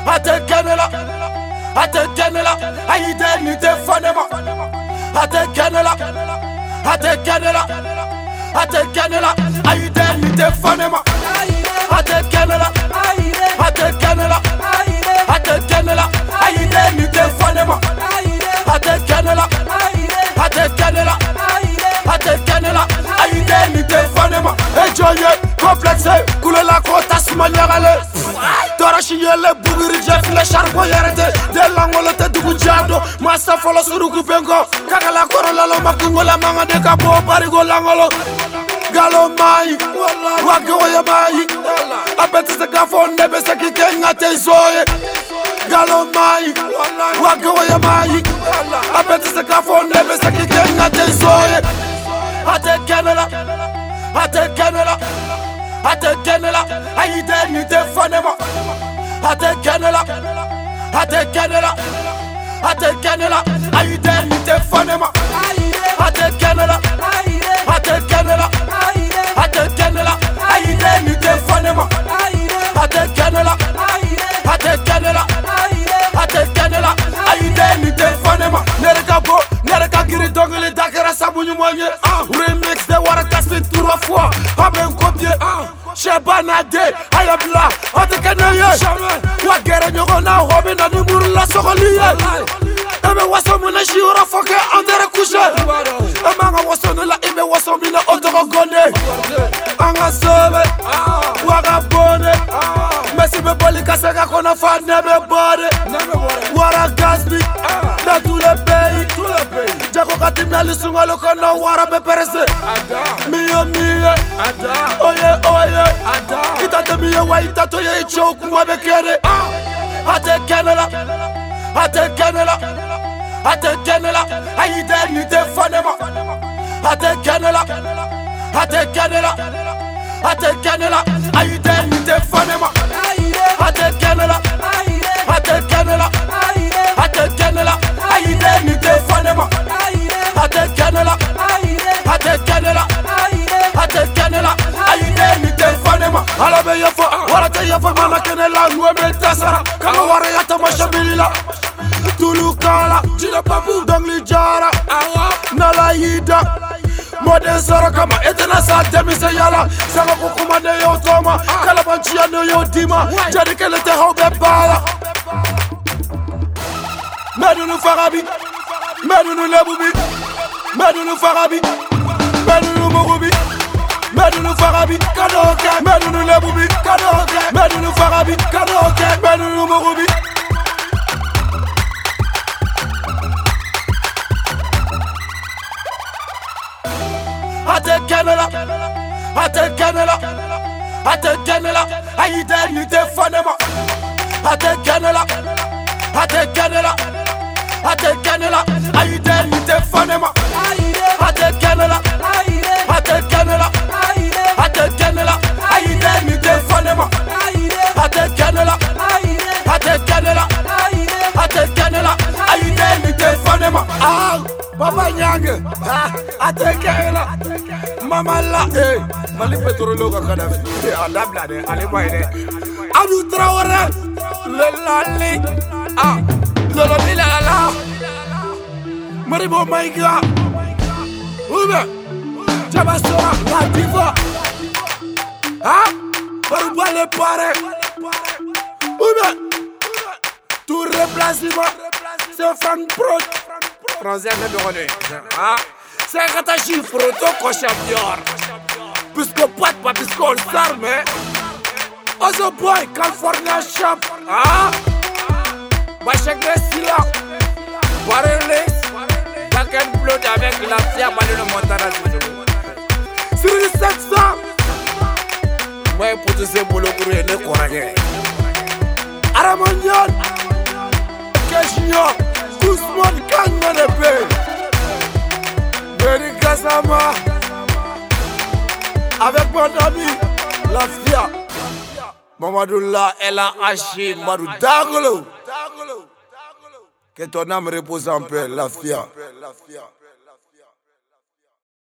Atekenela, atekenela, aide ni te fanema. Atekenela, atekenela, atekenela, aide ni te fanema. Atekenela, atekenela, atekenela, aide ni te fanema. Atekenela, atekenela, atekenela, aide ni te fanema. Ejoye, complexe, coule la kota sumanyagale. Torashiyele bugiri jef le charbon yarete. De langolo te dugu jado, masa folo surugu bengo. Kakala korola lo makungo la manga de kabo parigo langolo. Galo mai, wako ya mai. Abeti se kafo nebe se kikenga te zoe. Galo mai, wako ya mai. Abeti se kafo nebe se kikenga te zoe. Atekenela, atekenela, atekenela, aide ni te fanema. Atekenela, atekenela, atekenela, aide ni te fanema. Atekenela, atekenela, atekenela, aide ni te fanema. Atekenela, atekenela, atekenela, aide ni te fanema. Nereka bo, nereka giri dongele dakara sabunyu moye. Remix de wara kaspi 3 fois. Aben copier. Shebanade, ayabla, atekeneye. Wagere nyogo na hobe na nimuru la sokoliye. Ebe waso mune shiura foke andere kushe. Emanga waso nela ebe waso mina otoko gone. Anga sobe, waga bone. Messi be boli kaseka kona fa nebe bode. Wara gaspi, dans tous les pays. Jako katimna lisunga lokona wara be perese. Miyo miye, oye oye. Itate miye wa itato ye ichoku mwabe kere. Atekenela, atekenela, atekenela, aide ni te fanema. Atekenela, atekenela, atekenela, aide ni te fanema. Atekenela, atekenela, atekenela, aide ni te fanema. Atekenela, atekenela, atekenela, aide ni te fanema. Alabe yafo, warate yafo mana kenela nueme tasara. Kama wara yata mashabila. Tulukala, jina papu dongli jara. Nala yida. Mode zoro kama etena sa demise yala. Sama kukumane yo toma. Kalabanchi ya no yo dima. Jadi kele te hobe bala. Medunu farabi, medunu lebubi, medunu farabi, medunu morubi, medunu farabi, kanoke, medunu lebubi, kanoke, medunu farabi, kanoke, medunu morubi. Atekenela, atekenela, atekenela, aide ni te fanema. Atekenela, atekenela, atekenela, aide ni te fanema. Atekenela, atekenela, atekenela, aide ni te fanema. Atekenela, atekenela, atekenela, aide ni te fanema. Ah, Baba Nyange, atekenela, Mama la, Mali Petrolo Kadafi, Adabla de Alibaide, Adu Traore, le Lali, Lolo Bilala, Maribo Maiga, Ube, Jabasora, la diva, Baruba le pare, Ube, tout remplacement, c'est Frank Pro. Français de René. C'est un Katachi Froto Koshabior. Puisque pas puisqu'on s'arme. Also boy, California shop. Bachek Silla. Warrenless. Back and blood avec la fière Malino Montana. Sur les 700. Moi, pour tous ces boulots pour les Coragé. Aramonion. Keshignon. Ousmane Kanganepe, Beri Gassama, avec mon ami, la FIA, Mamadoula Ella Hachi, Madou Dagolo, que ton âme repose en paix, la FIA.